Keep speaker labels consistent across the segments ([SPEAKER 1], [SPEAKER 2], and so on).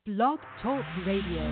[SPEAKER 1] Blog Talk Radio.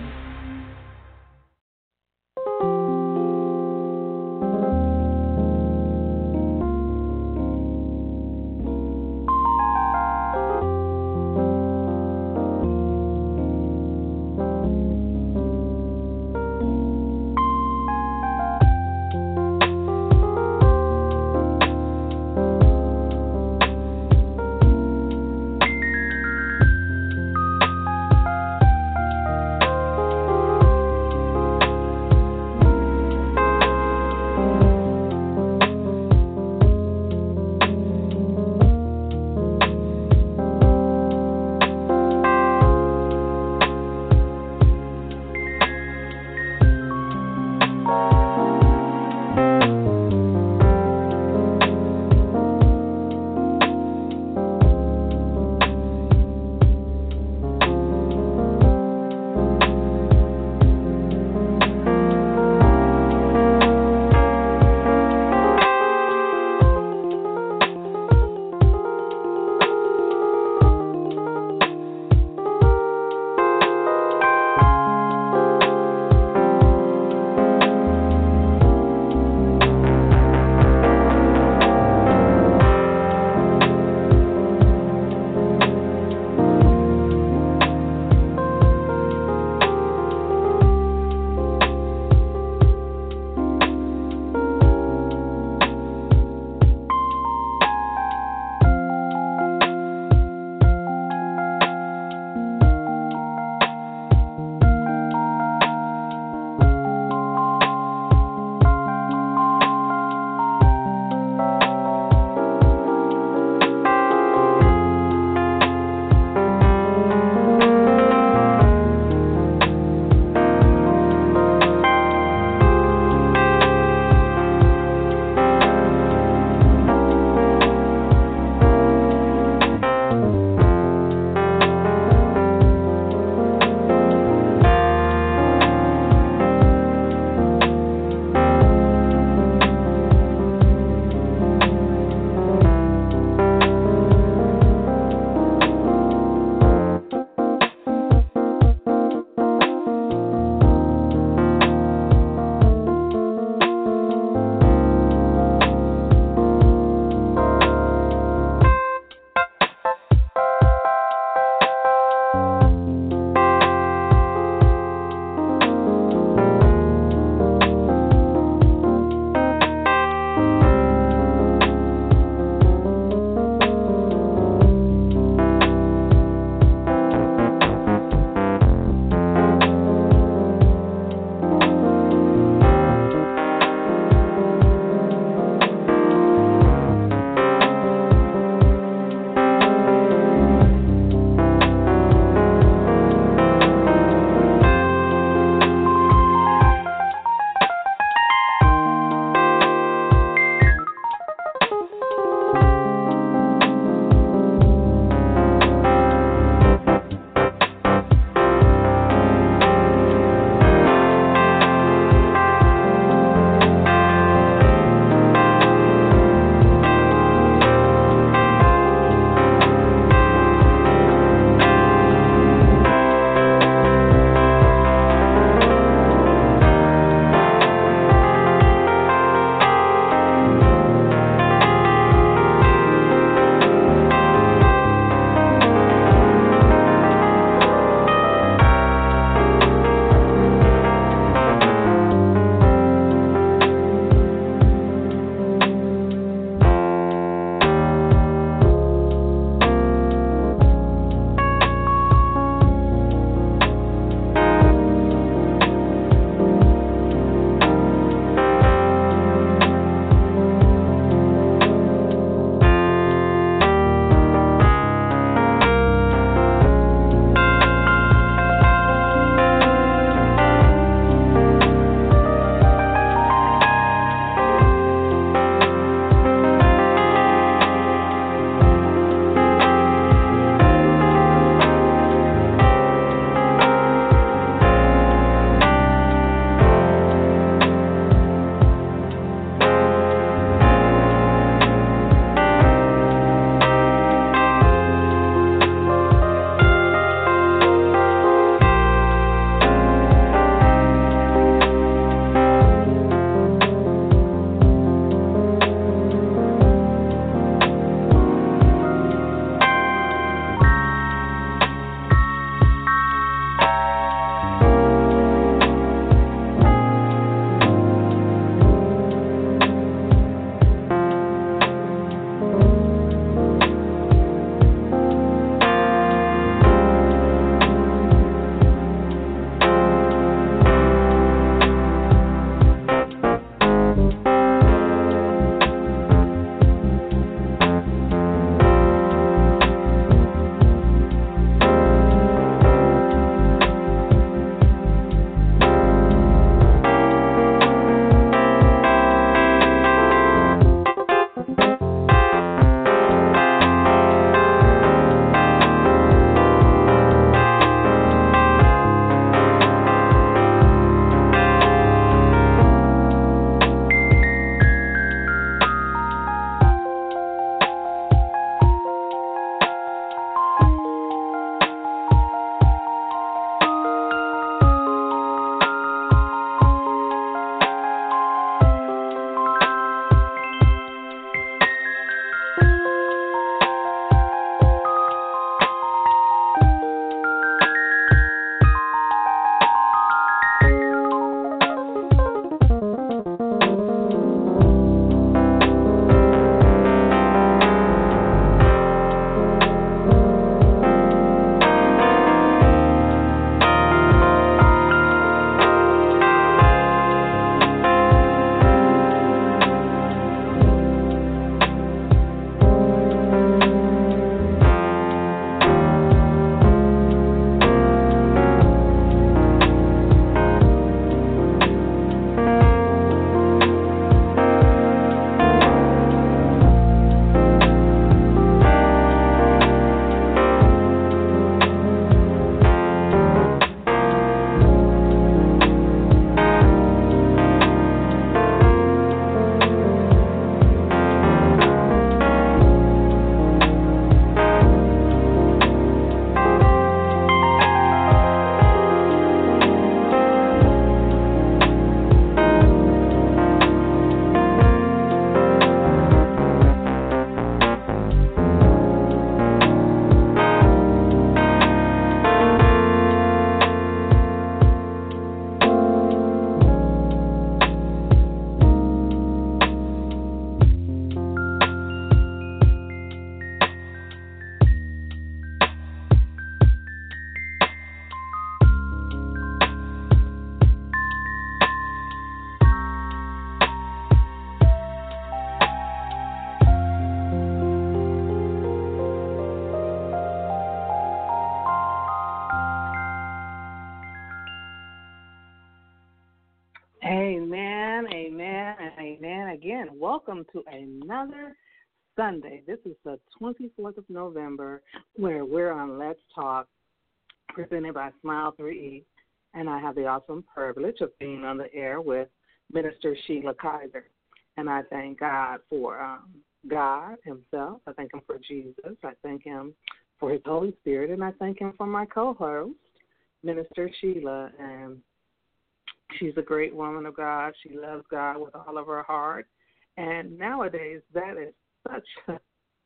[SPEAKER 2] welcome to another Sunday. This is the 24th of November, where we're on Let's Talk, presented by Smile 3E, and I have the awesome privilege of being on the air with Minister Sheila Kaiser. And I thank God for God himself. I thank him for Jesus. I thank him for his Holy Spirit, and I thank him for my co-host, Minister Sheila. And she's a great woman of God. She loves God with all of her heart. And nowadays, that is such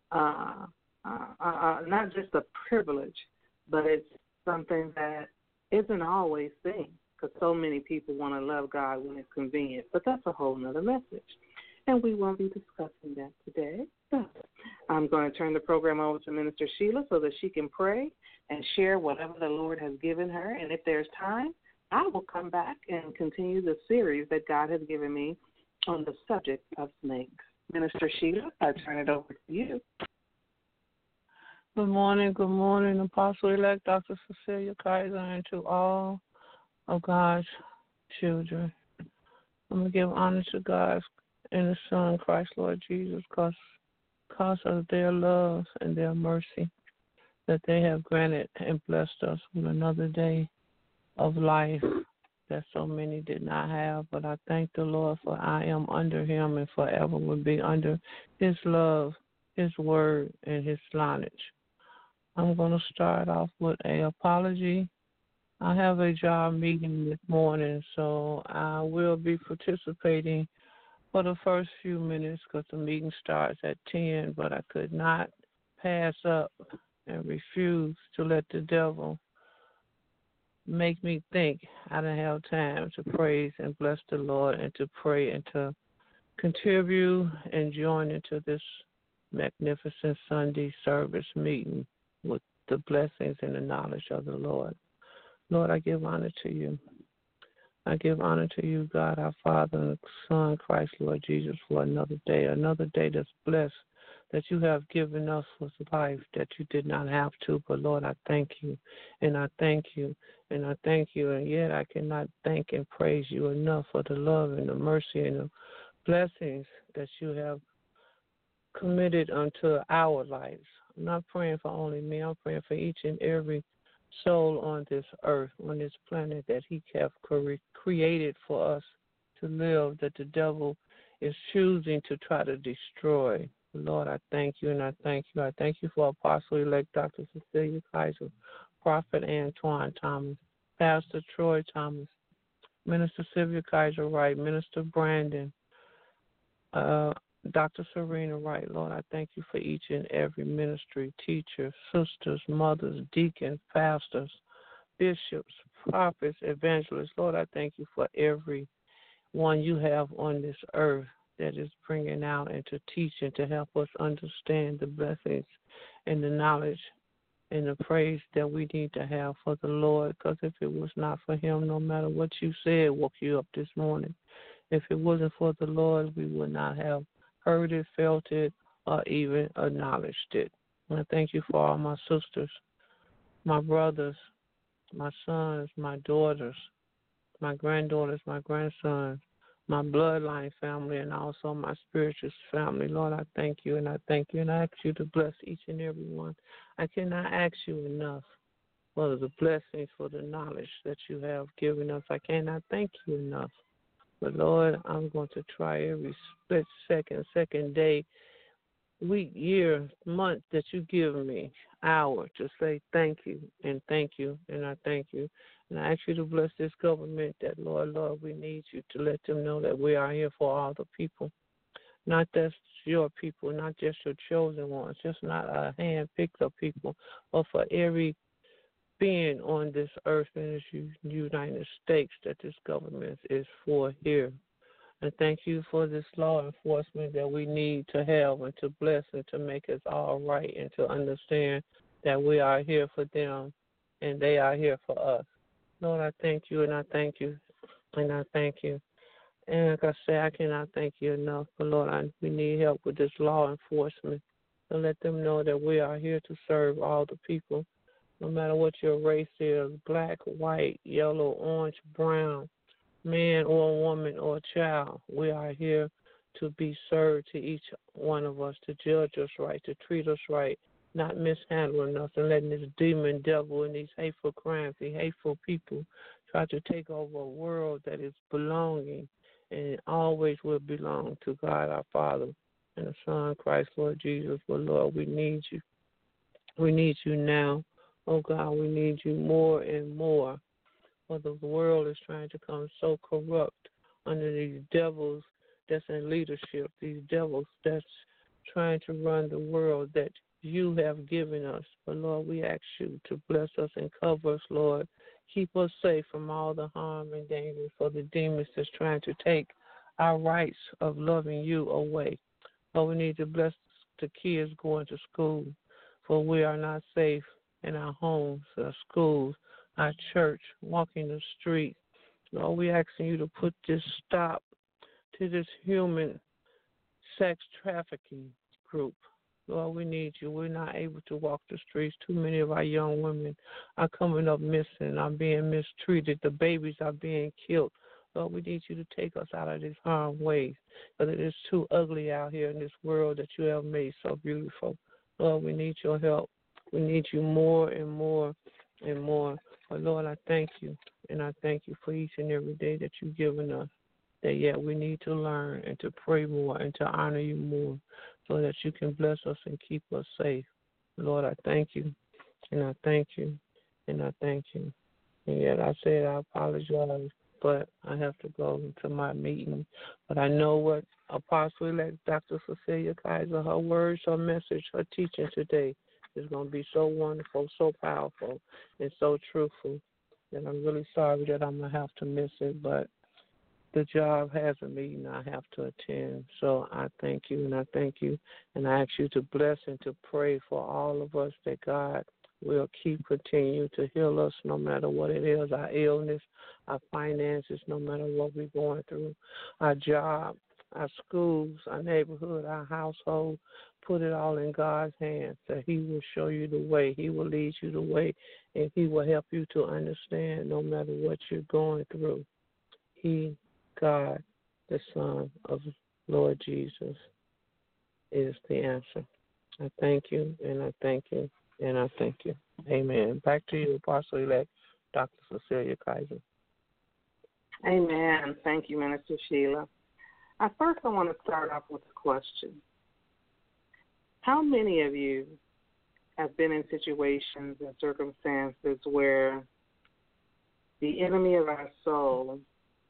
[SPEAKER 2] not just a privilege, but it's something that isn't always seen, because so many people want to love God when it's convenient. But that's a whole nother message, and we won't be discussing that today. So I'm going to turn the program over to Minister Sheila so that she can pray and share whatever the Lord has given her. And if there's time, I will come back and continue the series that God has given me on the subject of snakes. Minister Sheila, I turn it over to you.
[SPEAKER 3] Good morning, Apostle-elect Dr. Cecilia Kaiser, and to all of God's children. I'm going to give honor to God and His Son, Christ Lord Jesus, because of their love and their mercy that they have granted and blessed us with another day of life that so many did not have. But I thank the Lord, for I am under Him and forever will be under His love, His word, and His lineage. I'm going to start off with an apology. I have a job meeting this morning, so I will be participating for the first few minutes because the meeting starts at 10, but I could not pass up and refuse to let the devil make me think I don't have time to praise and bless the Lord and to pray and to contribute and join into this magnificent Sunday service meeting with the blessings and the knowledge of the Lord. Lord, I give honor to you. I give honor to you, God, our Father, and the Son, Christ, Lord Jesus, for another day that's blessed, that you have given us with life that you did not have to. But, Lord, I thank you, and I thank you, and I thank you, and yet I cannot thank and praise you enough for the love and the mercy and the blessings that you have committed unto our lives. I'm not praying for only me. I'm praying for each and every soul on this earth, on this planet that he have created for us to live, that the devil is choosing to try to destroy. Lord, I thank you, and I thank you. I thank you for Apostle-elect Dr. Cecilia Kaiser, Prophet Antoine Thomas, Pastor Troy Thomas, Minister Sylvia Kaiser Wright, Minister Brandon, Dr. Serena Wright. Lord, I thank you for each and every ministry, teacher, sisters, mothers, deacons, pastors, bishops, prophets, evangelists. Lord, I thank you for every one you have on this earth that is bringing out and to teach and to help us understand the blessings and the knowledge and the praise that we need to have for the Lord. Because if it was not for him, no matter what you said, woke you up this morning. If it wasn't for the Lord, we would not have heard it, felt it, or even acknowledged it. And I thank you for all my sisters, my brothers, my sons, my daughters, my granddaughters, my grandsons, my bloodline family, and also my spiritual family. Lord, I thank you, and I thank you, and I ask you to bless each and every one. I cannot ask you enough for the blessings, for the knowledge that you have given us. I cannot thank you enough. But, Lord, I'm going to try every split second, day, week, year, month that you give me, hour, to say thank you, and thank you, and I thank you. And I ask you to bless this government that, Lord, we need you to let them know that we are here for all the people, not just your people, not just your chosen ones, just not a hand-picked up people, but for every being on this earth in this United States that this government is for here. And thank you for this law enforcement that we need to have and to bless and to make us all right and to understand that we are here for them and they are here for us. Lord, I thank you, and I thank you, and I thank you. And like I say, I cannot thank you enough. But, Lord, we need help with this law enforcement to let them know that we are here to serve all the people, no matter what your race is, black, white, yellow, orange, brown, man or woman or child. We are here to be served to each one of us, to judge us right, to treat us right, not mishandling us and letting this demon devil and these hateful crimes, these hateful people try to take over a world that is belonging and always will belong to God our Father and the Son, Christ, Lord Jesus. But Lord, we need you. We need you now. Oh God, we need you more and more. For the world is trying to come so corrupt under these devils that's in leadership, these devils that's trying to run the world that you have given us. But Lord, we ask you to bless us and cover us, Lord. Keep us safe from all the harm and danger for the demons that's trying to take our rights of loving you away. Lord, we need to bless the kids going to school, for we are not safe in our homes, our schools, our church, walking the street. Lord, we asking you to put this stop to this human sex trafficking group. Lord, we need you. We're not able to walk the streets. Too many of our young women are coming up missing, are being mistreated. The babies are being killed. Lord, we need you to take us out of this harm ways, because it is too ugly out here in this world that you have made so beautiful. Lord, we need your help. We need you more and more and more. But Lord, I thank you, and I thank you for each and every day that you've given us, that yet we need to learn and to pray more and to honor you more so that you can bless us and keep us safe. Lord, I thank you, and I thank you, and I thank you. And yet I said I apologize, but I have to go to my meeting. But I know what Apostle-elect Dr. Cecilia Kaiser, her words, her message, her teaching today is going to be so wonderful, so powerful, and so truthful. And I'm really sorry that I'm going to have to miss it, but the job has a meeting I have to attend. So I thank you, and I thank you, and I ask you to bless and to pray for all of us that God will continue to heal us no matter what it is, our illness, our finances, no matter what we're going through, our job, our schools, our neighborhood, our household. Put it all in God's hands, that he will show you the way, he will lead you the way, and he will help you to understand no matter what you're going through. He, God, the Son of Lord Jesus, is the answer. I thank you, and I thank you, and I thank you. Amen. Back to you, Apostle-elect Dr. Cecilia Kaiser.
[SPEAKER 2] Amen. Thank you, Minister Sheila. At first, I want to start off with a question. How many of you have been in situations and circumstances where the enemy of our soul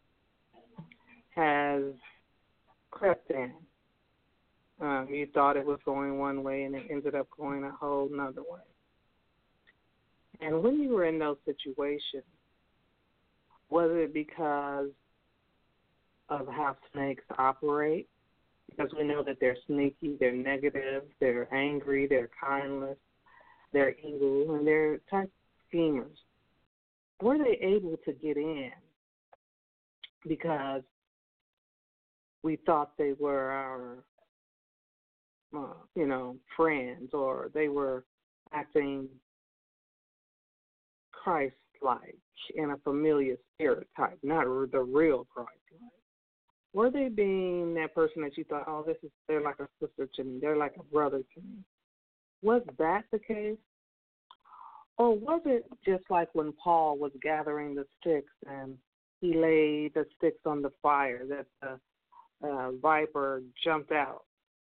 [SPEAKER 2] has crept in? You thought it was going one way and it ended up going a whole nother way. And when you were in those situations, was it because of how snakes operate? Because we know that they're sneaky, they're negative, they're angry, they're kindless, they're evil, and they're type schemers. Were they able to get in because we thought they were our, friends, or they were acting Christ-like in a familiar spirit type, not the real Christ-like? Were they being that person that you thought, oh, they're like a sister to me, they're like a brother to me? Was that the case? Or was it just like when Paul was gathering the sticks and he laid the sticks on the fire that the viper jumped out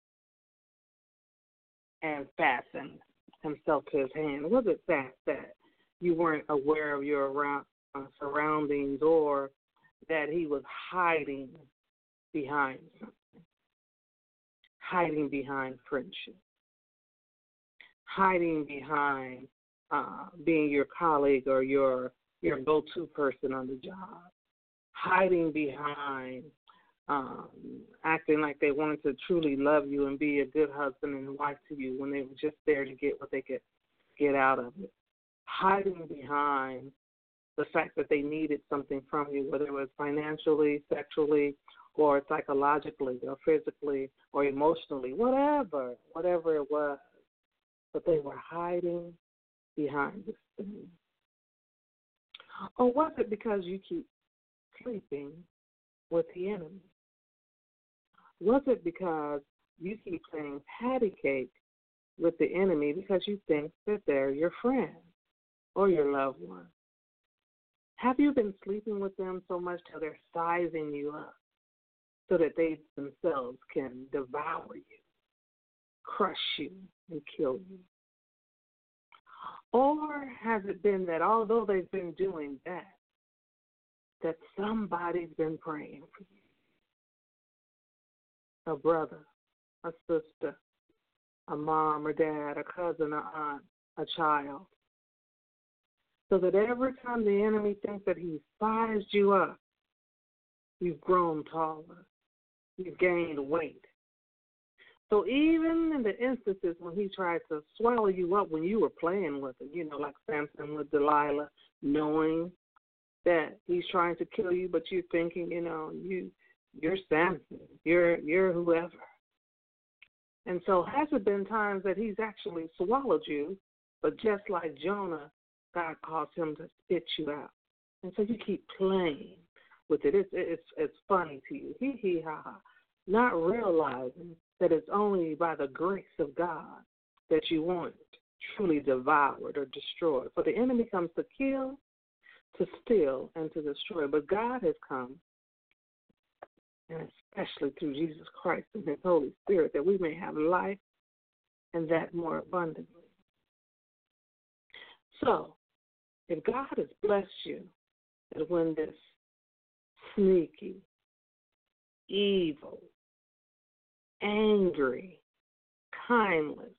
[SPEAKER 2] and fastened himself to his hand? Was it that you weren't aware of your surroundings, or that he was hiding behind something, hiding behind friendship, hiding behind being your colleague or your go-to person on the job, hiding behind acting like they wanted to truly love you and be a good husband and wife to you when they were just there to get what they could get out of it, hiding behind the fact that they needed something from you, whether it was financially, sexually, or psychologically, or physically, or emotionally, whatever it was. But they were hiding behind this thing. Or was it because you keep sleeping with the enemy? Was it because you keep playing patty cake with the enemy because you think that they're your friend or your loved one? Have you been sleeping with them so much till they're sizing you up so that they themselves can devour you, crush you, and kill you? Or has it been that although they've been doing that somebody's been praying for you? A brother, a sister, a mom or dad, a cousin, a aunt, a child. So that every time the enemy thinks that he's sized you up, you've grown taller, you've gained weight. So even in the instances when he tried to swallow you up when you were playing with him, like Samson with Delilah, knowing that he's trying to kill you, but you're thinking, you're Samson, you're whoever. And so has it been times that he's actually swallowed you, but just like Jonah, God caused him to spit you out. And so you keep playing with it. It's funny to you, hee ha ha, not realizing that it's only by the grace of God that you weren't truly devoured or destroyed. For the enemy comes to kill, to steal, and to destroy. But God has come, and especially through Jesus Christ and His Holy Spirit, that we may have life and that more abundantly. So, if God has blessed you, that when this sneaky, evil, angry, kindless,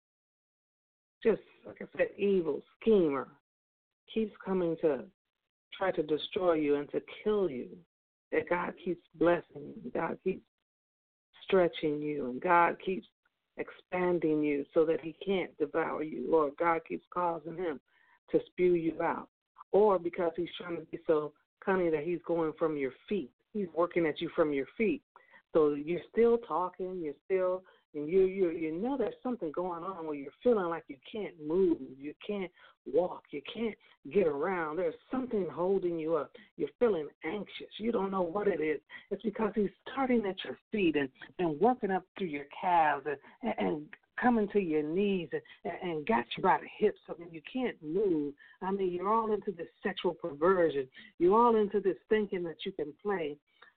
[SPEAKER 2] just like I said, evil schemer keeps coming to try to destroy you and to kill you, that God keeps blessing you, God keeps stretching you, and God keeps expanding you so that He can't devour you, or God keeps causing Him to spew you out, or because He's trying to be so cunning that He's going from your feet. He's working at you from your feet. So you're still talking, you're still, and you know there's something going on where you're feeling like you can't move, you can't walk, you can't get around. There's something holding you up. You're feeling anxious. You don't know what it is. It's because He's starting at your feet and working up through your calves and coming to your knees and got you by the hips so that you can't move. I mean, you're all into this sexual perversion. You're all into this thinking that you can play,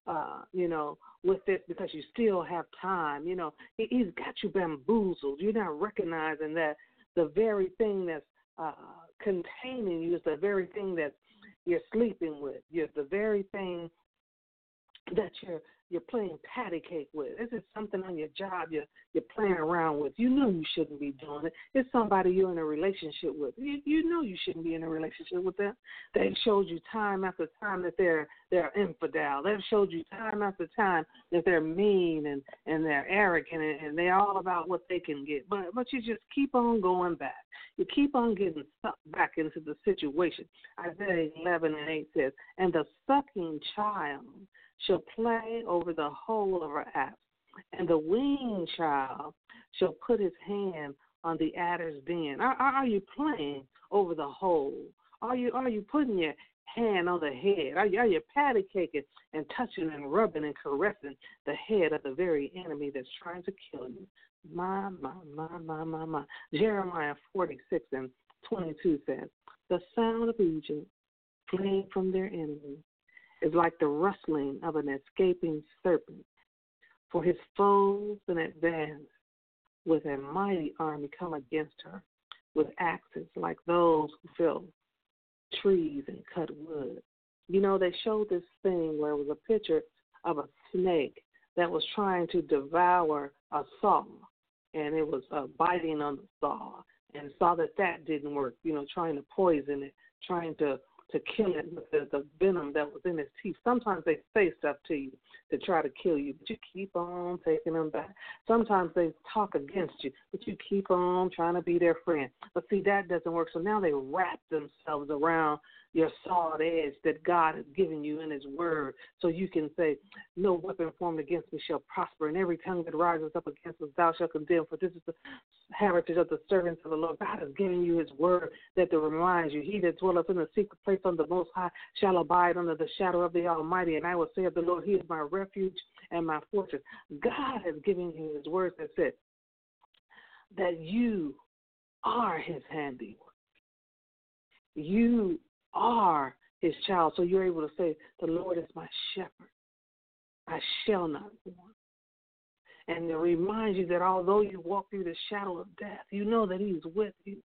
[SPEAKER 2] with it because you still have time. He's got you bamboozled. You're not recognizing that the very thing that's containing you is the very thing that you're sleeping with. You're the very thing that you're playing patty cake with. This is something on your job you're playing around with. You know you shouldn't be doing it. It's somebody you're in a relationship with. You know you shouldn't be in a relationship with them. They've showed you time after time that they're infidel. They've showed you time after time that they're mean and they're arrogant and they're all about what they can get. But you just keep on going back. You keep on getting sucked back into the situation. Isaiah 11:8 says, "And the sucking child shall play over the hole of her apps, and the weaned child shall put his hand on the adder's den." Are you playing over the hole? Are you putting your hand on the head? Are you patty caking and touching and rubbing and caressing the head of the very enemy that's trying to kill you? My. Jeremiah 46:22 says, "The sound of Egypt fleeing from their enemy is like the rustling of an escaping serpent. For his foes in advance with a mighty army come against her with axes like those who fell trees and cut wood." They showed this thing where it was a picture of a snake that was trying to devour a saw, and it was biting on the saw, and saw that didn't work, trying to poison it, trying to kill it with the venom that was in his teeth. Sometimes they say stuff to you to try to kill you, but you keep on taking them back. Sometimes they talk against you, but you keep on trying to be their friend. But see, that doesn't work. So now they wrap themselves around your sawed edge that God has given you in his word, so you can say, no weapon formed against me shall prosper, and every tongue that rises up against us thou shalt condemn, for this is the heritage of the servants of the Lord. God has given you his word that to remind you, he that dwelleth in the secret place of the Most High shall abide under the shadow of the Almighty, and I will say of the Lord, he is my refuge and my fortress. God has given you his word that said that you are his handiwork. You are his child, so you're able to say, the Lord is my shepherd. I shall not want. And to remind you that although you walk through the shadow of death, you know that he's with you.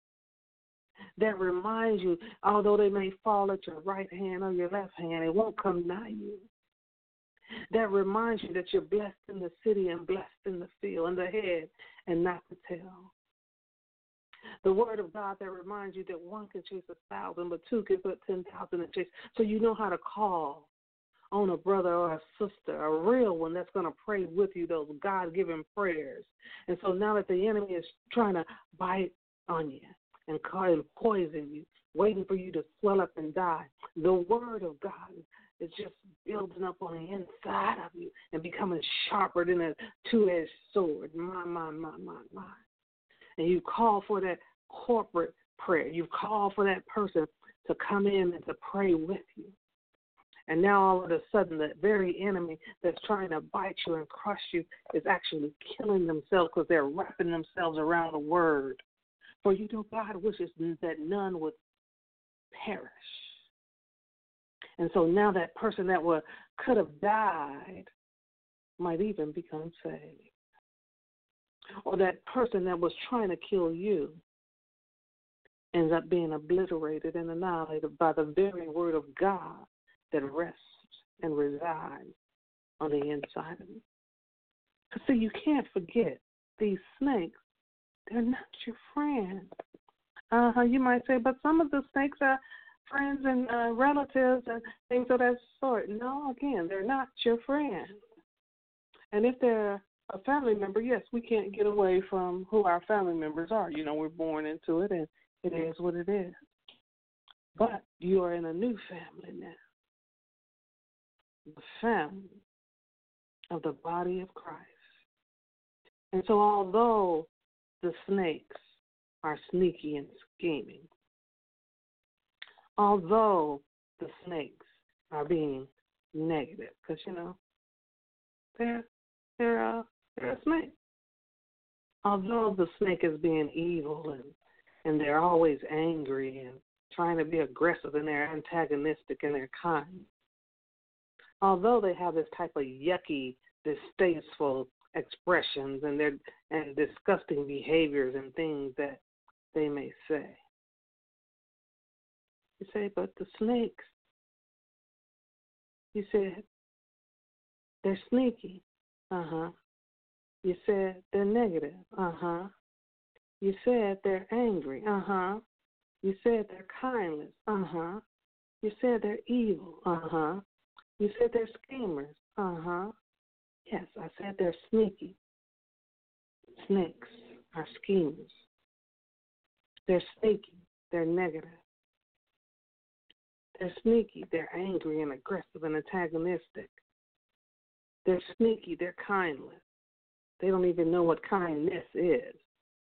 [SPEAKER 2] That reminds you, although they may fall at your right hand or your left hand, it won't come nigh you. That reminds you that you're blessed in the city and blessed in the field, and the head and not the tail. The word of God that reminds you that one can chase 1,000, but two can put 10,000 in chase. So you know how to call on a brother or a sister, a real one that's going to pray with you, those God-given prayers. And so now that the enemy is trying to bite on you and poison you, waiting for you to swell up and die, the word of God is just building up on the inside of you and becoming sharper than a two-edged sword. My. And you call for that corporate prayer. You call for that person to come in and to pray with you. And now all of a sudden, that very enemy that's trying to bite you and crush you is actually killing themselves because they're wrapping themselves around the word. For you know, God wishes that none would perish. And so now that person that could have died might even become saved. Or that person that was trying to kill you ends up being obliterated and annihilated by the very word of God that rests and resides on the inside of you. Because, see, you can't forget these snakes, they're not your friends. You might say, but some of the snakes are friends and relatives and things of that sort. No, again, they're not your friends. And if they're a family member, yes, we can't get away from who our family members are. You know, we're born into it, and it is what it is. But you are in a new family now, the family of the body of Christ. And so although the snakes are sneaky and scheming, although the snakes are being negative, because, you know, they're a snake. Although the snake is being evil and they're always angry and trying to be aggressive and they're antagonistic and they're kind, although they have this type of yucky, distasteful expressions and disgusting behaviors and things that they may say, you say, but the snakes, you said, they're sneaky. You said they're negative. You said they're angry. You said they're kindless. You said they're evil. You said they're schemers. Yes, I said they're sneaky. Snakes are schemers. They're sneaky. They're negative. They're sneaky. They're angry and aggressive and antagonistic. They're sneaky. They're kindless. They don't even know what kindness is.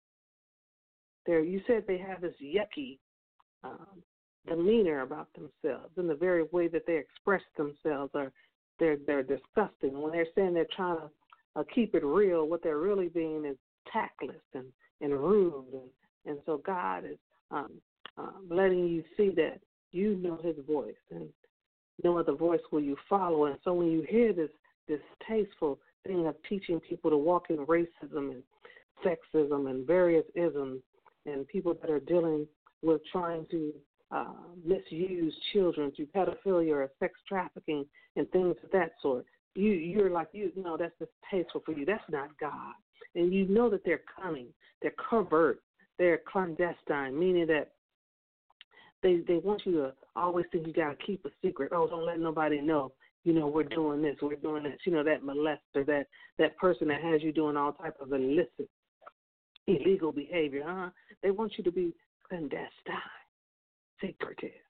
[SPEAKER 2] You said they have this yucky demeanor about themselves, in the very way that they express themselves, or they're disgusting. When they're saying they're trying to keep it real, what they're really being is tactless and rude. And so God is letting you see that you know his voice, and no other voice will you follow. And so when you hear this distasteful thing of teaching people to walk in racism and sexism and various isms, and people that are dealing with trying to misuse children through pedophilia or sex trafficking and things of that sort, you're like, no, that's distasteful for you. That's not God. And you know that they're cunning, they're covert, they're clandestine, meaning that they want you to always think you got to keep a secret. Oh, don't let nobody know. You know, we're doing this, we're doing that. You know, that molester, that person that has you doing all type of illicit, illegal behavior. They want you to be clandestine, secretive.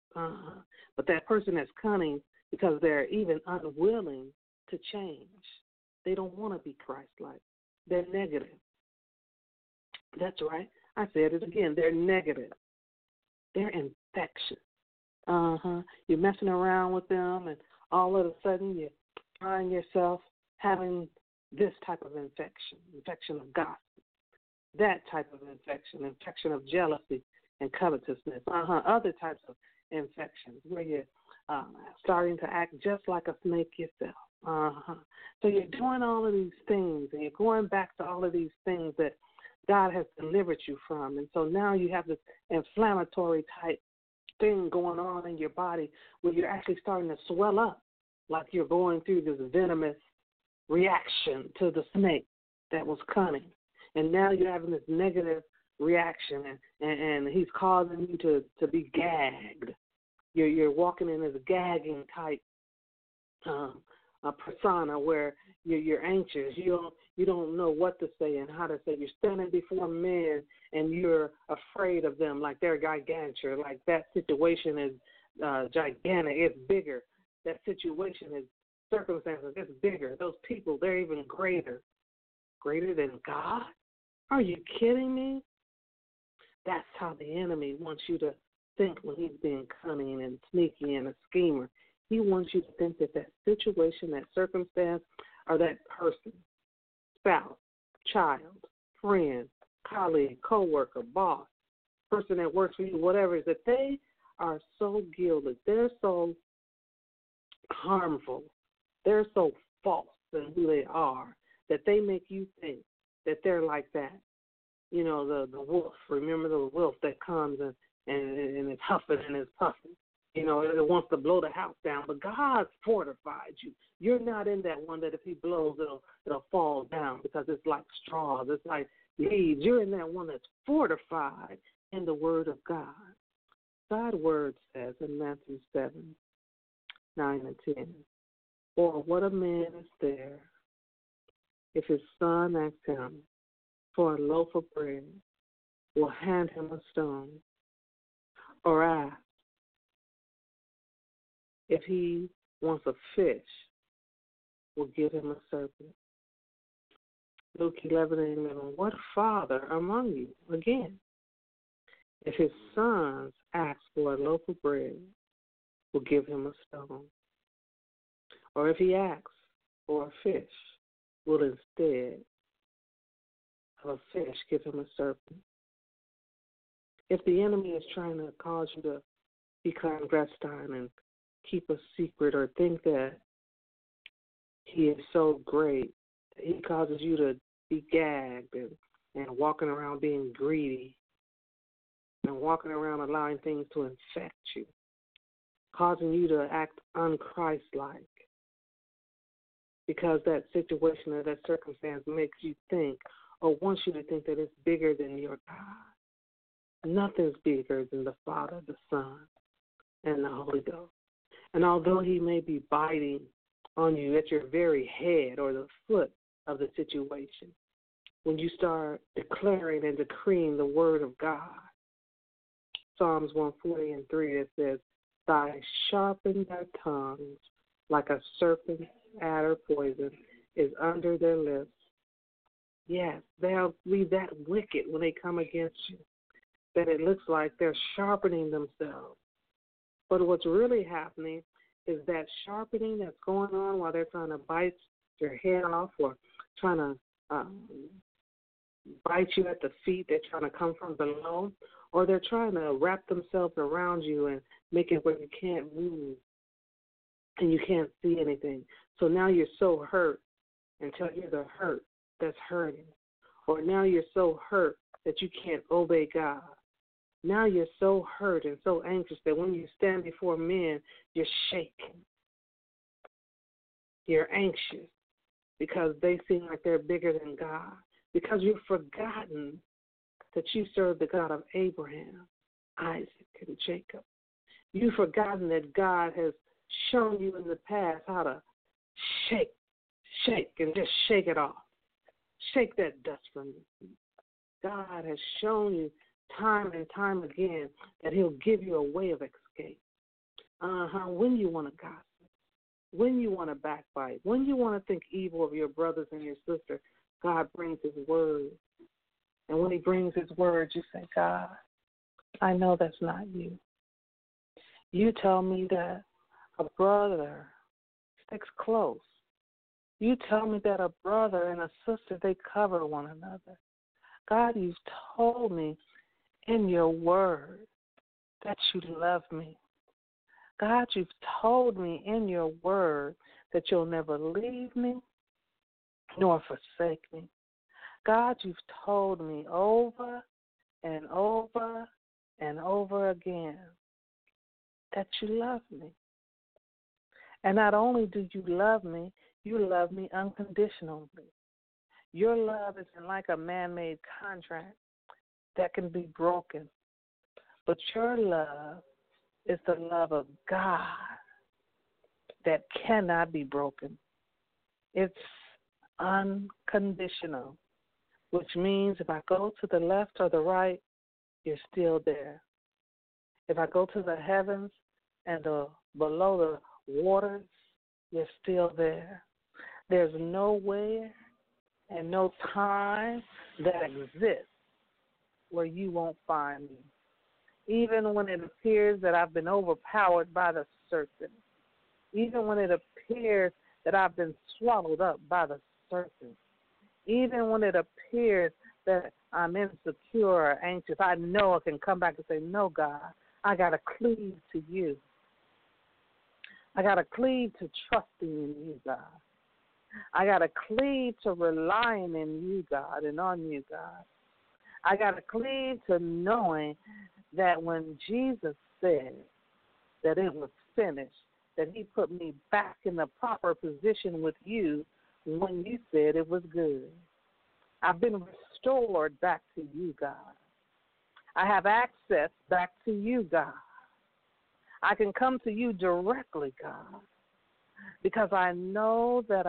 [SPEAKER 2] But that person that's cunning because they're even unwilling to change. They don't want to be Christ-like. They're negative. That's right. I said it again. They're negative. They're infectious. You're messing around with them, and all of a sudden you find yourself having this type of infection of gossip, that type of infection of jealousy and covetousness, other types of infections where you're starting to act just like a snake yourself. So you're doing all of these things, and you're going back to all of these things that God has delivered you from. And so now you have this inflammatory type thing going on in your body where you're actually starting to swell up like you're going through this venomous reaction to the snake that was cunning. And now you're having this negative reaction, and he's causing you to be gagged. You're walking in this gagging type persona where you're anxious. You don't know what to say and how to say. You're standing before men and you're afraid of them, like they're gargantuan, like that situation is gigantic. It's bigger. That situation is circumstances. It's bigger. Those people, they're even greater than God. Are you kidding me? That's how the enemy wants you to think when he's being cunning and sneaky and a schemer. He wants you to think that situation, that circumstance, or that person, spouse, child, friend, colleague, coworker, boss, person that works for you, whatever it is, that they are so guilty. They're so harmful. They're so false in who they are that they make you think that they're like that. You know, the wolf. Remember the wolf that comes and it's huffing and it's puffing. You know, it wants to blow the house down, but God's fortified you. You're not in that one that if he blows, it'll fall down because it's like straws. It's like leaves. You're in that one that's fortified in the Word of God. God's Word says in Matthew 7:9-10, "For what a man is there if his son asks him for a loaf of bread, will hand him a stone, or ask if he wants a fish, will give him a serpent." Luke 11:11, "What father among you, again, if his sons ask for a loaf of bread, will give him a stone? Or if he asks for a fish, will instead of a fish give him a serpent?" If the enemy is trying to cause you to be clandestine and keep a secret or think that he is so great, that he causes you to be gagged and walking around being greedy and walking around allowing things to infect you, causing you to act unchristlike because that situation or that circumstance makes you think or wants you to think that it's bigger than your God. Nothing's bigger than the Father, the Son, and the Holy Ghost. And although he may be biting on you at your very head or the foot of the situation, when you start declaring and decreeing the word of God, Psalms 140:3, it says, "Thy sharpened thy tongues like a serpent's adder poison is under their lips." Yes, they'll be that wicked when they come against you, that it looks like they're sharpening themselves. But what's really happening is that sharpening that's going on while they're trying to bite your head off or trying to bite you at the feet. They're trying to come from below, or they're trying to wrap themselves around you and make it where you can't move and you can't see anything. So now you're so hurt until you're the hurt that's hurting. Or now you're so hurt that you can't obey God. Now you're so hurt and so anxious that when you stand before men, you're shaking. You're anxious because they seem like they're bigger than God. Because you've forgotten that you serve the God of Abraham, Isaac, and Jacob. You've forgotten that God has shown you in the past how to shake, and just shake it off. Shake that dust from your feet. God has shown you time and time again that he'll give you a way of escape. When you want to gossip, when you want to backbite, when you want to think evil of your brothers and your sister, God brings his word. And when he brings his word, you say, God, I know that's not you. You tell me that a brother sticks close. You tell me that a brother and a sister, they cover one another. God, you've told me in your word that you love me. God, you've told me in your word that you'll never leave me nor forsake me. God, you've told me over and over and over again that you love me. And not only do you love me unconditionally. Your love isn't like a man-made contract that can be broken. But your love is the love of God that cannot be broken. It's unconditional, which means if I go to the left or the right, you're still there. If I go to the heavens and below the waters, you're still there. There's nowhere and no time that exists where you won't find me. Even when it appears that I've been overpowered by the serpent, even when it appears that I've been swallowed up by the serpent, even when it appears that I'm insecure or anxious, I know I can come back and say, no, God, I got to cleave to you. I got to cleave to trusting in you, God. I got to cleave to relying in you, God, and on you, God. I got to cleave to knowing that when Jesus said that it was finished, that he put me back in the proper position with you when you said it was good. I've been restored back to you, God. I have access back to you, God. I can come to you directly, God, because I know that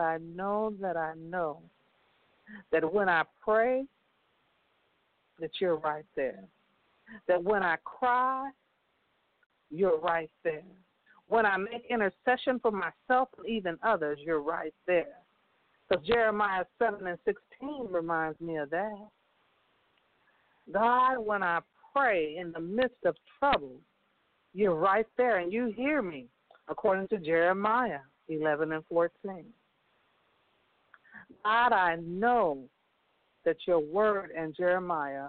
[SPEAKER 2] when I pray, that you're right there. That when I cry, you're right there. When I make intercession for myself and even others, you're right there. Because Jeremiah 7:16 reminds me of that. God, when I pray in the midst of trouble, you're right there and you hear me, according to Jeremiah 11:14. God, I know that your word in Jeremiah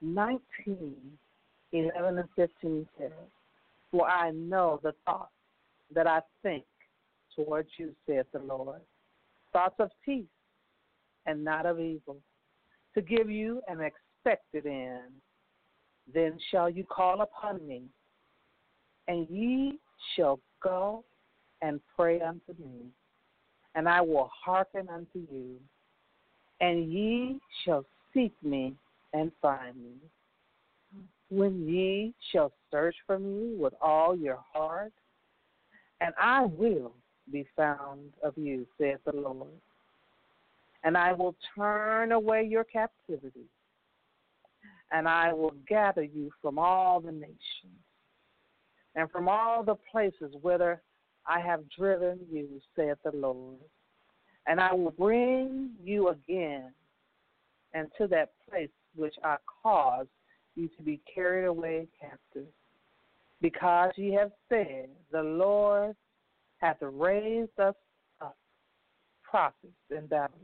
[SPEAKER 2] 19:11-15 says, for I know the thoughts that I think towards you, saith the Lord, thoughts of peace and not of evil, to give you an expected end. Then shall you call upon me, and ye shall go and pray unto me, and I will hearken unto you, and ye shall seek me and find me. When ye shall search for me with all your heart, and I will be found of you, saith the Lord. And I will turn away your captivity, and I will gather you from all the nations, and from all the places whither I have driven you, saith the Lord. And I will bring you again into that place which I caused you to be carried away captive, because ye have said, the Lord hath raised us up prophets in Babylon.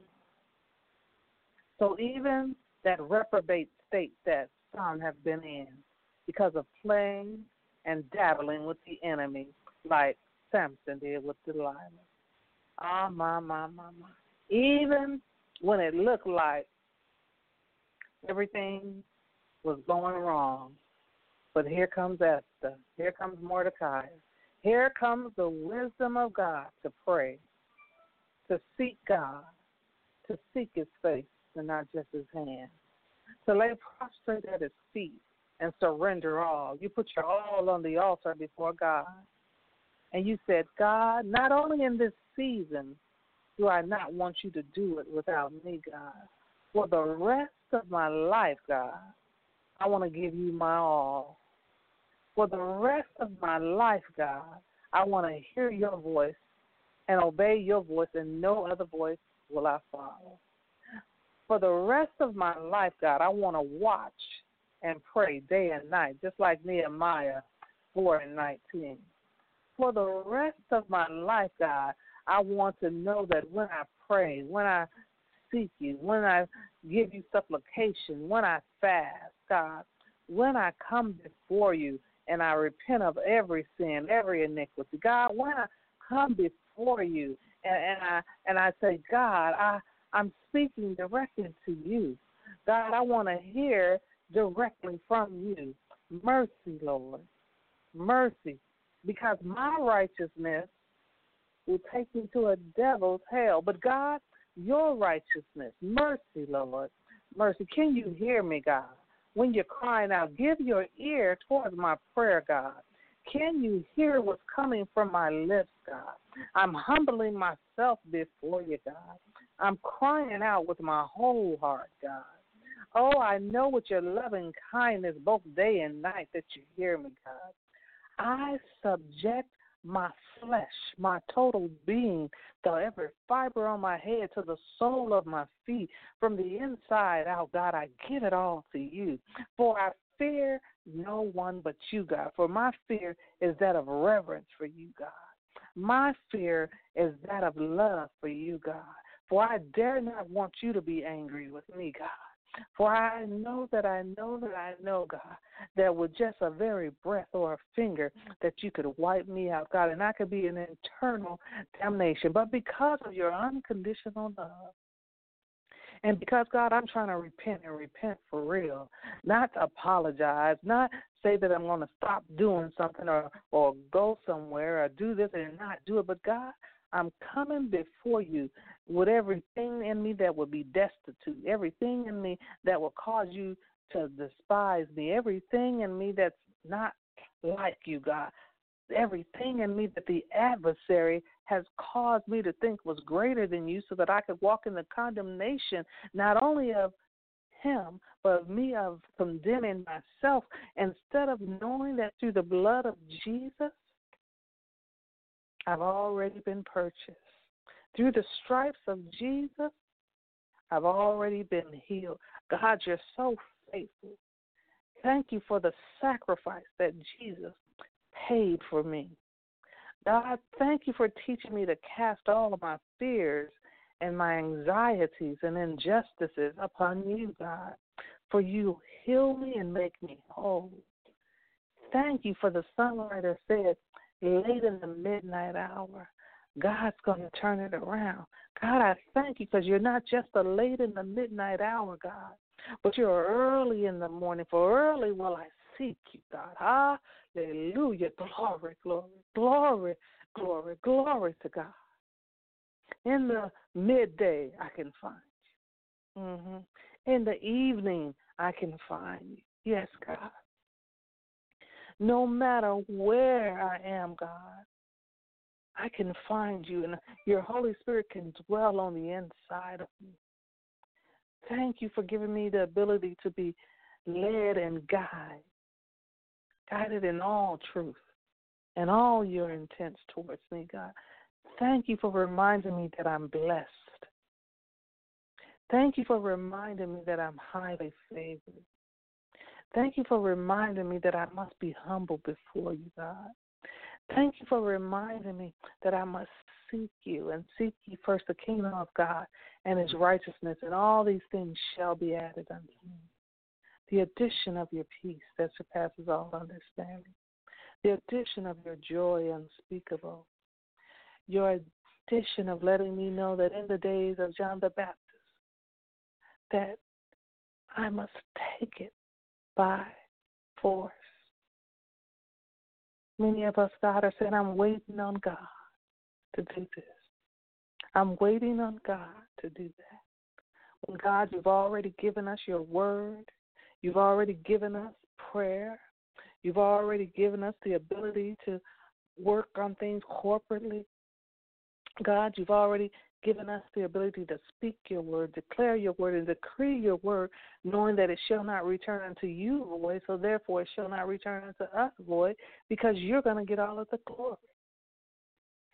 [SPEAKER 2] So even that reprobate state that some have been in because of playing and dabbling with the enemy, like Samson did with Delilah. My. Even when it looked like everything was going wrong, but here comes Esther, here comes Mordecai, here comes the wisdom of God to pray, to seek God, to seek his face and not just his hand, to lay prostrate at his feet and surrender all. You put your all on the altar before God, and you said, God, not only in this season do I not want you to do it without me, God. For the rest of my life, God, I want to give you my all. For the rest of my life, God, I want to hear your voice and obey your voice, and no other voice will I follow. For the rest of my life, God, I want to watch and pray day and night, just like Nehemiah 4:19. For the rest of my life, God, I want to know that when I pray, when I seek you, when I give you supplication, when I fast, God, when I come before you and I repent of every sin, every iniquity, God, when I come before you and I say, God, I'm speaking directly to you. God, I want to hear directly from you. Mercy, Lord. Mercy. Because my righteousness will take me to a devil's hell. But, God, your righteousness, mercy, Lord, mercy. Can you hear me, God? When you're crying out, give your ear towards my prayer, God. Can you hear what's coming from my lips, God? I'm humbling myself before you, God. I'm crying out with my whole heart, God. Oh, I know with your loving kindness both day and night that you hear me, God. I subject my flesh, my total being, to every fiber on my head, to the sole of my feet, from the inside out, God, I give it all to you. For I fear no one but you, God. For my fear is that of reverence for you, God. My fear is that of love for you, God. For I dare not want you to be angry with me, God. For I know, God, that with just a very breath or a finger that you could wipe me out, God, and I could be in eternal damnation. But because of your unconditional love, and because, God, I'm trying to repent for real, not to apologize, not say that I'm going to stop doing something or go somewhere or do this and not do it, but, God, I'm coming before you with everything in me that would be destitute, everything in me that will cause you to despise me, everything in me that's not like you, God, everything in me that the adversary has caused me to think was greater than you, so that I could walk in the condemnation not only of him, but of me, of condemning myself, instead of knowing that through the blood of Jesus, I've already been purchased. Through the stripes of Jesus, I've already been healed. God, you're so faithful. Thank you for the sacrifice that Jesus paid for me. God, thank you for teaching me to cast all of my fears and my anxieties and injustices upon you, God, for you heal me and make me whole. Thank you for the songwriter said, late in the midnight hour, God's going to turn it around. God, I thank you because you're not just a late in the midnight hour, God, but you're early in the morning, for early will I seek you, God. Hallelujah. Glory, glory, glory, glory, glory to God. In the midday, I can find you. In the evening, I can find you. Yes, God. No matter where I am, God, I can find you, and your Holy Spirit can dwell on the inside of me. Thank you for giving me the ability to be led and guided in all truth and all your intents towards me, God. Thank you for reminding me that I'm blessed. Thank you for reminding me that I'm highly favored. Thank you for reminding me that I must be humble before you, God. Thank you for reminding me that I must seek you and seek ye first the kingdom of God and his righteousness, and all these things shall be added unto me. The addition of your peace that surpasses all understanding. The addition of your joy unspeakable. Your addition of letting me know that in the days of John the Baptist, that I must take it by force. Many of us, God, are saying, I'm waiting on God to do this. I'm waiting on God to do that. When, God, you've already given us your word. You've already given us prayer. You've already given us the ability to work on things corporately. God, you've already given us the ability to speak your word, declare your word, and decree your word, knowing that it shall not return unto you void, so therefore it shall not return unto us void, because you're going to get all of the glory.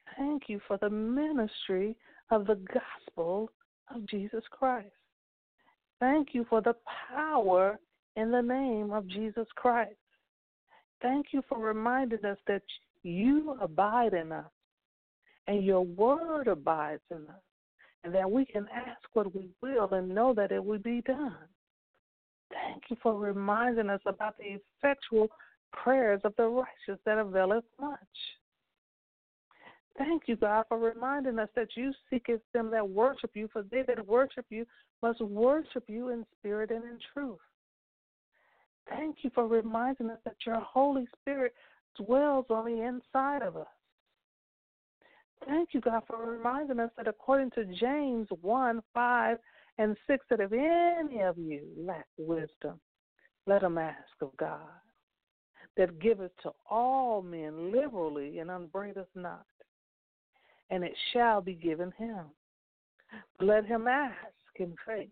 [SPEAKER 3] Thank you for the ministry of the gospel of Jesus Christ. Thank you for the power in the name of Jesus Christ. Thank you for reminding us that you abide in us and your word abides in us, and that we can ask what we will and know that it will be done. Thank you for reminding us about the effectual prayers of the righteous that availeth much. Thank you, God, for reminding us that you seeketh them that worship you, for they that worship you must worship you in spirit and in truth. Thank you for reminding us that your Holy Spirit dwells on the inside of us. Thank you, God, for reminding us that according to James 1:5 and 6, that if any of you lack wisdom, let him ask of God, that giveth to all men liberally and upbraideth not, and it shall be given him. Let him ask in faith,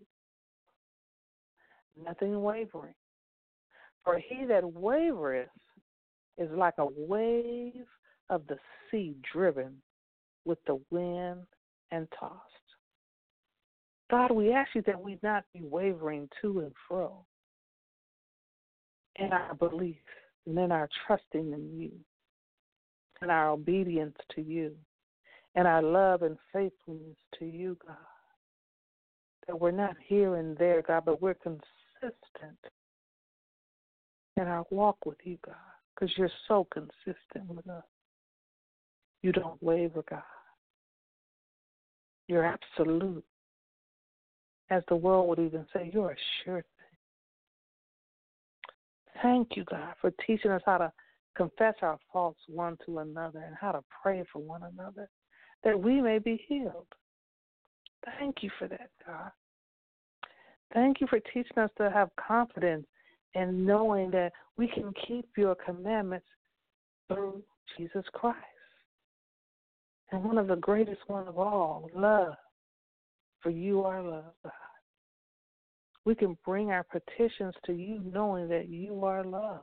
[SPEAKER 3] nothing wavering. For he that wavereth is like a wave of the sea driven with the wind and tossed. God, we ask you that we not be wavering to and fro in our belief and in our trusting in you, in our obedience to you, and our love and faithfulness to you, God. That we're not here and there, God, but we're consistent in our walk with you, God, because you're so consistent with us. You don't waver, God. You're absolute. As the world would even say, you're a sure thing. Thank you, God, for teaching us how to confess our faults one to another and how to pray for one another, that we may be healed. Thank you for that, God. Thank you for teaching us to have confidence in knowing that we can keep your commandments through Jesus Christ. And one of the greatest one of all, love. For you are love, God. We can bring our petitions to you knowing that you are love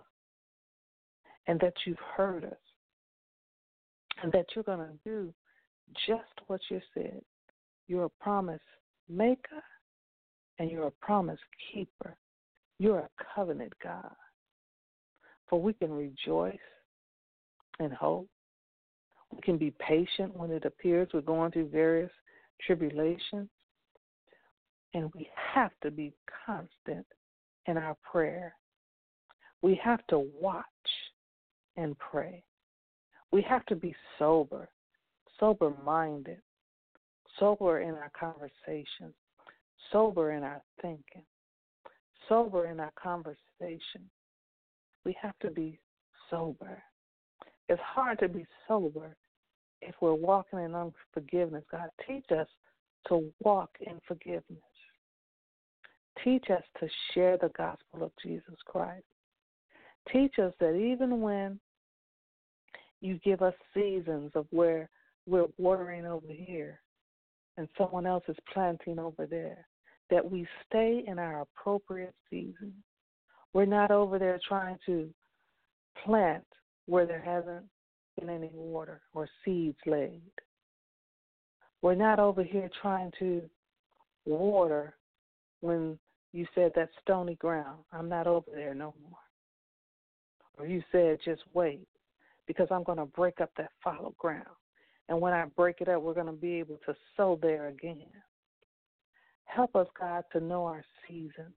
[SPEAKER 3] and that you've heard us and that you're going to do just what you said. You're a promise maker and you're a promise keeper. You're a covenant God. For we can rejoice and hope. We can be patient when it appears we're going through various tribulations. And we have to be constant in our prayer. We have to watch and pray. We have to be sober-minded, sober in our conversation, sober in our thinking, sober in our conversation. We have to be sober. It's hard to be sober if we're walking in unforgiveness. God, teach us to walk in forgiveness. Teach us to share the gospel of Jesus Christ. Teach us that even when you give us seasons of where we're watering over here and someone else is planting over there, that we stay in our appropriate season. We're not over there trying to plant where there hasn't been any water or seeds laid. We're not over here trying to water when you said that stony ground. I'm not over there no more. Or you said just wait because I'm going to break up that fallow ground. And when I break it up, we're going to be able to sow there again. Help us, God, to know our season.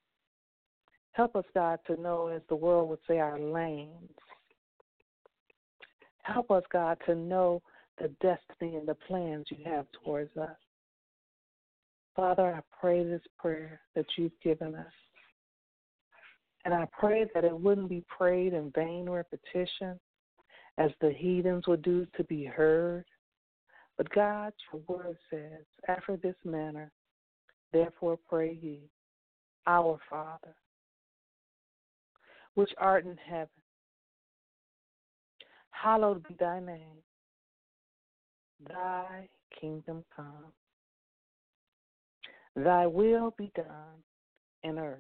[SPEAKER 3] Help us, God, to know, as the world would say, our lanes. Help us, God, to know the destiny and the plans you have towards us. Father, I pray this prayer that you've given us. And I pray that it wouldn't be prayed in vain repetition, as the heathens would do to be heard. But God, your word says, after this manner, therefore pray ye, our Father, which art in heaven, hallowed be thy name. Thy kingdom come. Thy will be done in earth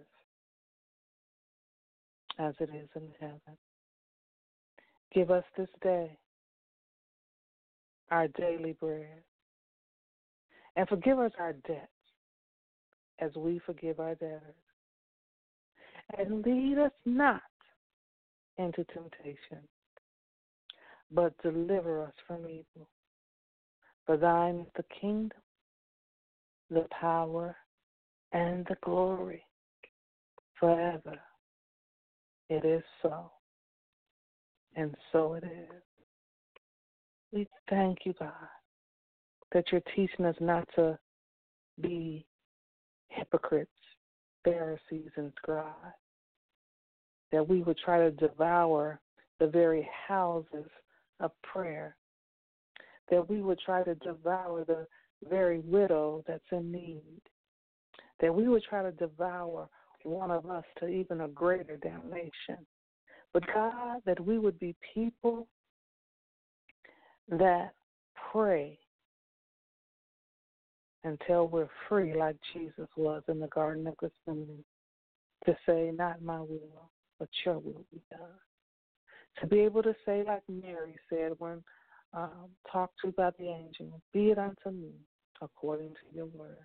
[SPEAKER 3] as it is in heaven. Give us this day
[SPEAKER 2] our daily bread. And forgive us our debts as we forgive our debtors. And lead us not into temptation, but deliver us from evil. For thine is the kingdom, the power, and the glory forever. It is so, and so it is. We thank you, God, that you're teaching us not to be hypocrites, Pharisees, and scribes, that we would try to devour the very houses of prayer, that we would try to devour the very widow that's in need, that we would try to devour one of us to even a greater damnation. But God, that we would be people that pray until we're free like Jesus was in the Garden of Gethsemane, to say, not my will, but your will be done. To be able to say like Mary said when talked to by the angel, be it unto me according to your word.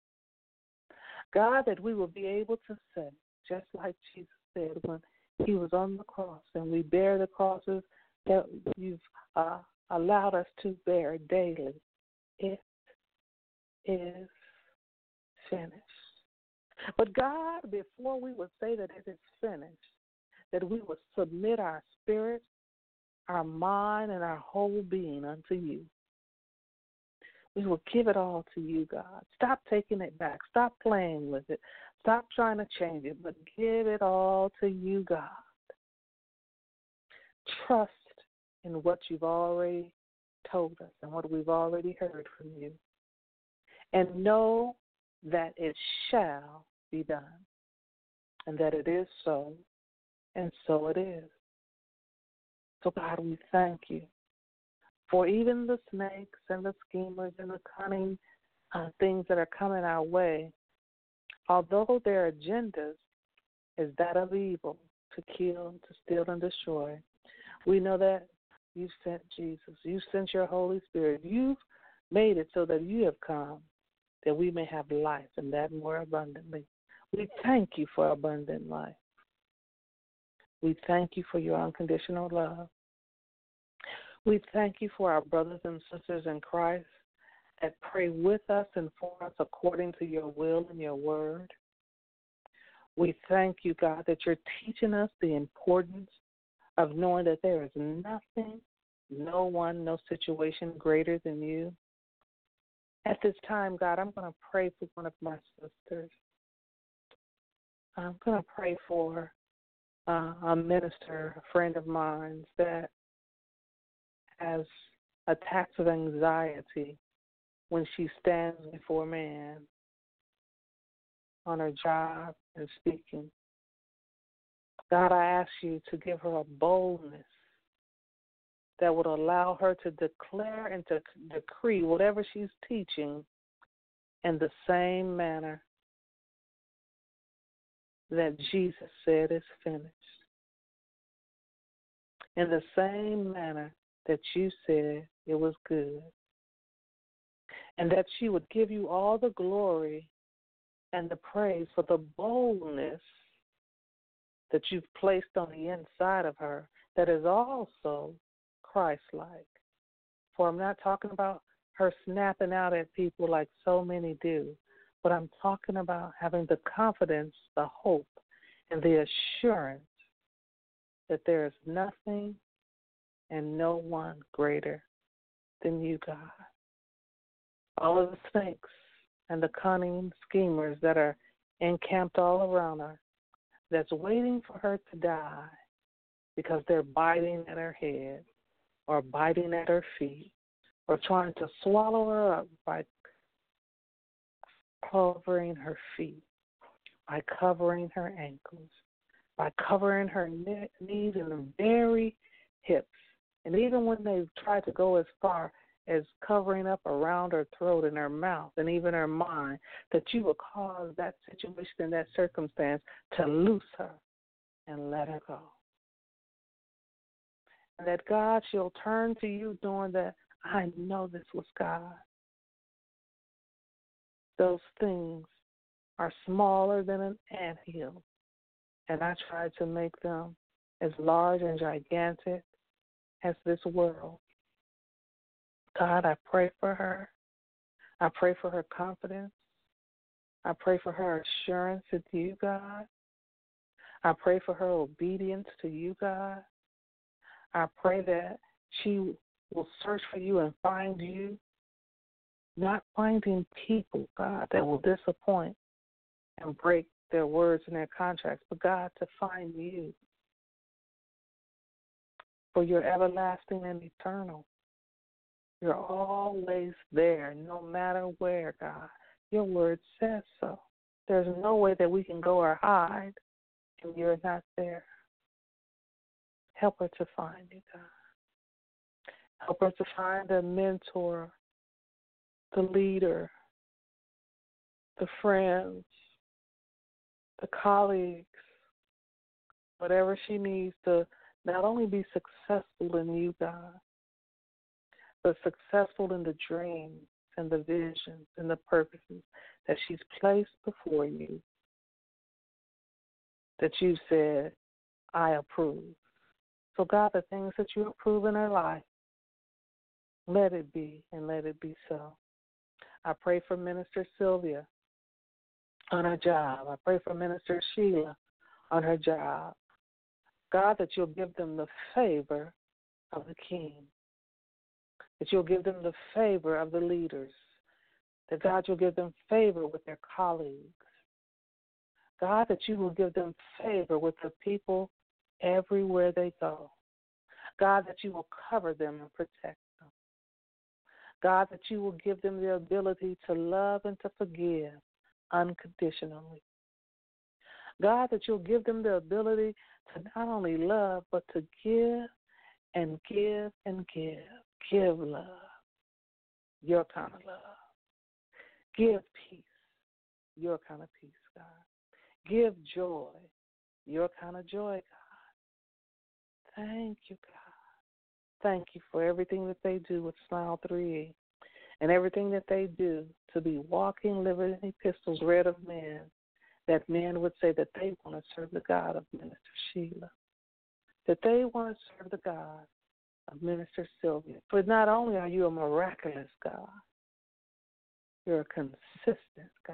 [SPEAKER 2] God, that we will be able to say, just like Jesus said when he was on the cross, and we bear the crosses that you've allowed us to bear daily. It is finished. But God, before we would say that it is finished, that we would submit our spirit, our mind, and our whole being unto you. We will give it all to you, God. Stop taking it back. Stop playing with it. Stop trying to change it, but give it all to you, God. Trust in what you've already told us and what we've already heard from you. And know that it shall be done, and that it is so, and so it is. So, God, we thank you for even the snakes and the schemers and the cunning things that are coming our way, although their agendas is that of evil, to kill, to steal, and destroy. We know that you sent Jesus. You sent your Holy Spirit. You've made it so that you have come that we may have life, and that more abundantly. We thank you for abundant life. We thank you for your unconditional love. We thank you for our brothers and sisters in Christ that pray with us and for us according to your will and your word. We thank you, God, that you're teaching us the importance of knowing that there is nothing, no one, no situation greater than you. At this time, God, I'm going to pray for one of my sisters. I'm going to pray for a minister, a friend of mine that has attacks of anxiety when she stands before man on her job and speaking. God, I ask you to give her a boldness that would allow her to declare and to decree whatever she's teaching in the same manner that Jesus said is finished. In the same manner that you said it was good. And that she would give you all the glory and the praise for the boldness that you've placed on the inside of her that is also Christ-like. For I'm not talking about her snapping out at people like so many do, but I'm talking about having the confidence, the hope, and the assurance that there is nothing and no one greater than you, God. All of the snakes and the cunning schemers that are encamped all around her, that's waiting for her to die because they're biting at her head or biting at her feet or trying to swallow her up by covering her feet, by covering her ankles, by covering her knees and the very hips. And even when they try to go as far as covering up around her throat and her mouth and even her mind, that you will cause that situation and that circumstance to loose her and let her go. And that, God, she'll turn to you during that
[SPEAKER 3] I know this was God. Those things are smaller than an anthill, and I tried to make them as large and gigantic as this world. God, I pray for her. I pray for her confidence. I pray for her assurance in you, God. I pray for her obedience to you, God. I pray that she will search for you and find you, not finding people, God, that will disappoint and break their words and their contracts, but God, to find you, for you're everlasting and eternal. You're always there, no matter where, God. Your word says so. There's no way that we can go or hide, and you're not there. Help her to find you, God. Help her to find the mentor, the leader, the friends, the colleagues, whatever she needs to not only be successful in you, God, but successful in the dreams and the visions and the purposes that she's placed before you, that you said, I approve. So, God, the things that you approve in her life, let it be and let it be so. I pray for Minister Sylvia on her job. I pray for Minister Sheila on her job. God, that you'll give them the favor of the King, that you'll give them the favor of the leaders, that, God, you'll give them favor with their colleagues. God, that you will give them favor with the people everywhere they go. God, that you will cover them and protect them. God, that you will give them the ability to love and to forgive unconditionally. God, that you'll give them the ability to not only love, but to give and give and give. Give love, your kind of love. Give peace, your kind of peace, God. Give joy, your kind of joy, God. Thank you, God. Thank you for everything that they do with Smile 3E and everything that they do to be walking, living epistles read of men, that men would say that they want to serve the God of Minister Sheila, that they want to serve the God of Minister Sylvia. For not only are you a miraculous God, you're a consistent God.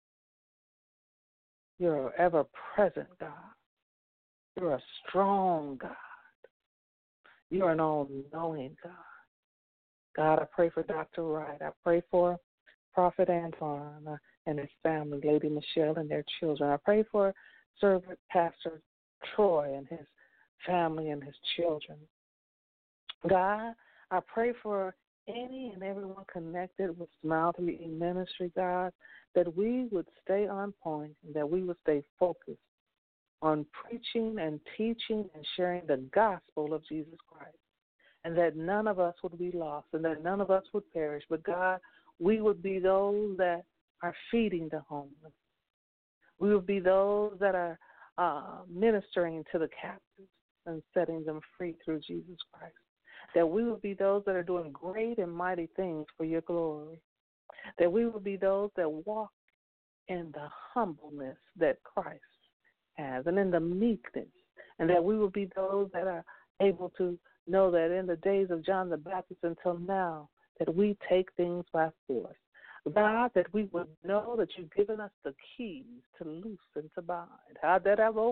[SPEAKER 3] You're an ever-present God. You're a strong God. You're an all-knowing God. God, I pray for Dr. Wright. I pray for Prophet Antoine and his family, Lady Michelle and their children. I pray for Servant Pastor Troy and his family and his children. God, I pray for any and everyone connected with Smile 3E Ministry, God, that we would stay on point and that we would stay focused on preaching and teaching and sharing the gospel of Jesus Christ, and that none of us would be lost and that none of us would perish. But, God, we would be those that are feeding the homeless. We would be those that are ministering to the captives and setting them free through Jesus Christ. That we would be those that are doing great and mighty things for your glory. That we would be those that walk in the humbleness that Christ has and in the meekness. And that we would be those that are able to know that in the days of John the Baptist until now, that we take things by force. God, that we would know that you've given us the keys to loose and to bind. God,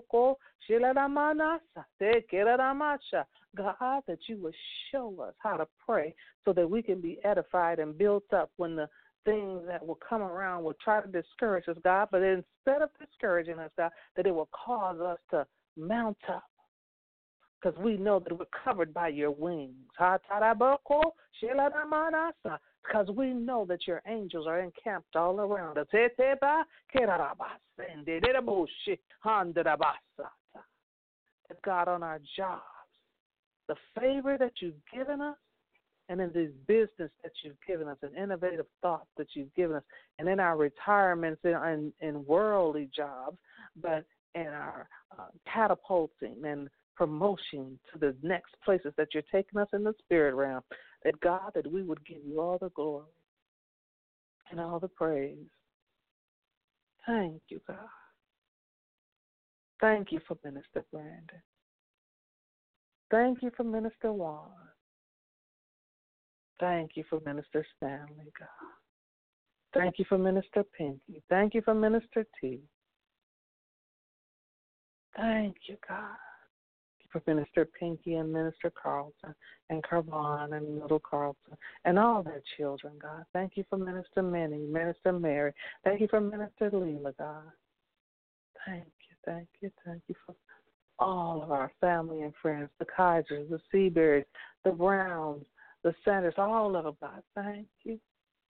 [SPEAKER 3] that you would show us how to pray so that we can be edified and built up when the things that will come around will try to discourage us, God. But instead of discouraging us, God, that it will cause us to mount up, because we know that we're covered by your wings. Because we know that your angels are encamped all around us. That, God, on our jobs, the favor that you've given us, and in this business that you've given us, and innovative thoughts that you've given us, and in our retirements in worldly jobs, but in our catapulting and promotion to the next places that you're taking us in the spirit realm.
[SPEAKER 2] that, God, that we would give you all the glory and all the praise. Thank you, God. Thank you for Minister Brandon. Thank you for Minister Juan. Thank you for Minister Stanley, God. Thank you for Minister Pinky. Thank you for Minister T. Thank you, God, for Minister Pinky and Minister Carlton and Carvon and Little Carlton and all their children, God. Thank you for Minister Minnie, Minister Mary. Thank you for Minister Leela, God. Thank you for all of our family and friends, the Kaisers, the Seaberries, the Browns, the Sanders, all of them, God. Thank you.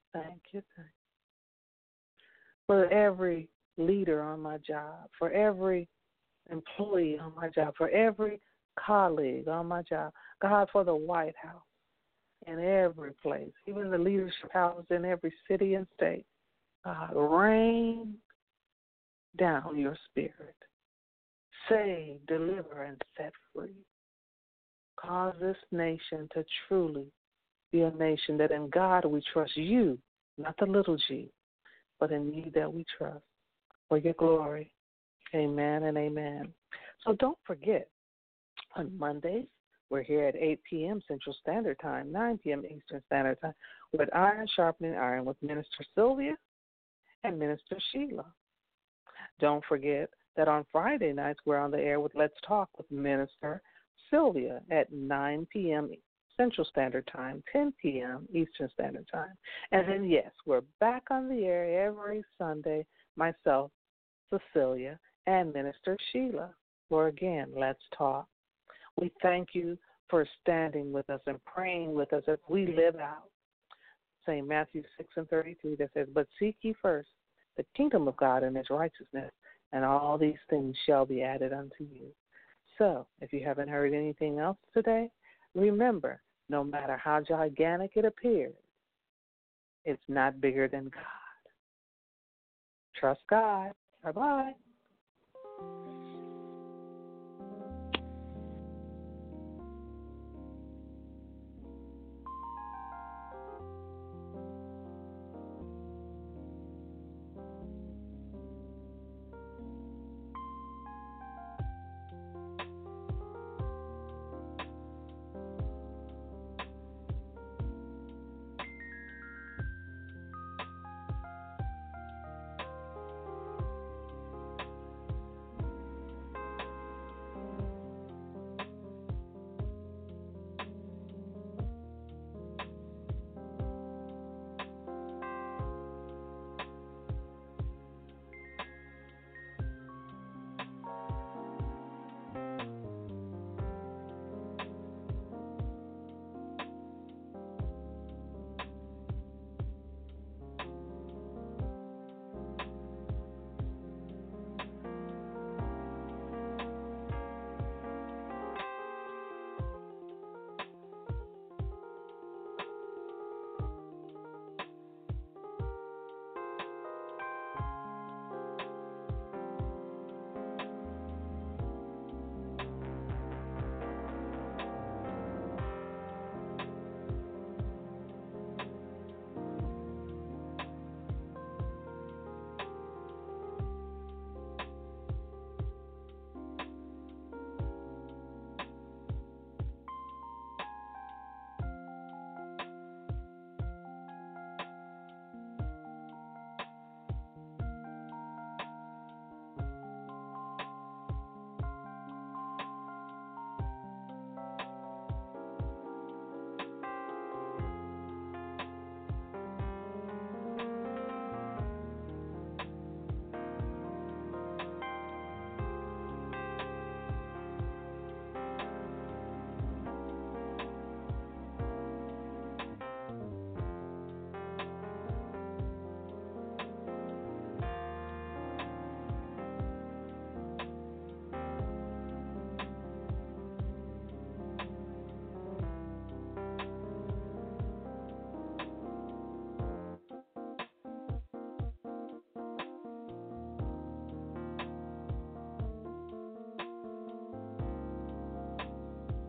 [SPEAKER 2] For every leader on my job, for every employee on my job, for every colleague on my job, God, for the White House in every place, even the leadership houses in every city and state. God, rain down your spirit. Save, deliver, and set free. Cause this nation to truly be a nation that in God we trust you, not the little g, but in you that we trust. For your glory. Amen and amen. So don't forget, on Mondays, we're here at 8 p.m. Central Standard Time, 9 p.m. Eastern Standard Time, with Iron Sharpening Iron with Minister Sylvia and Minister Sheila. Don't forget that on Friday nights, we're on the air with Let's Talk with Minister Sylvia at 9 p.m. Central Standard Time, 10 p.m. Eastern Standard Time. And then, yes, we're back on the air every Sunday, myself, Cecilia, and Minister Sheila, for again, Let's Talk. We thank you for standing with us and praying with us as we live out. St. Matthew 6:33 that says, but seek ye first the kingdom of God and his righteousness, and all these things shall be added unto you. So, if you haven't heard anything else today, remember, no matter how gigantic it appears, it's not bigger than God. Trust God. Bye-bye.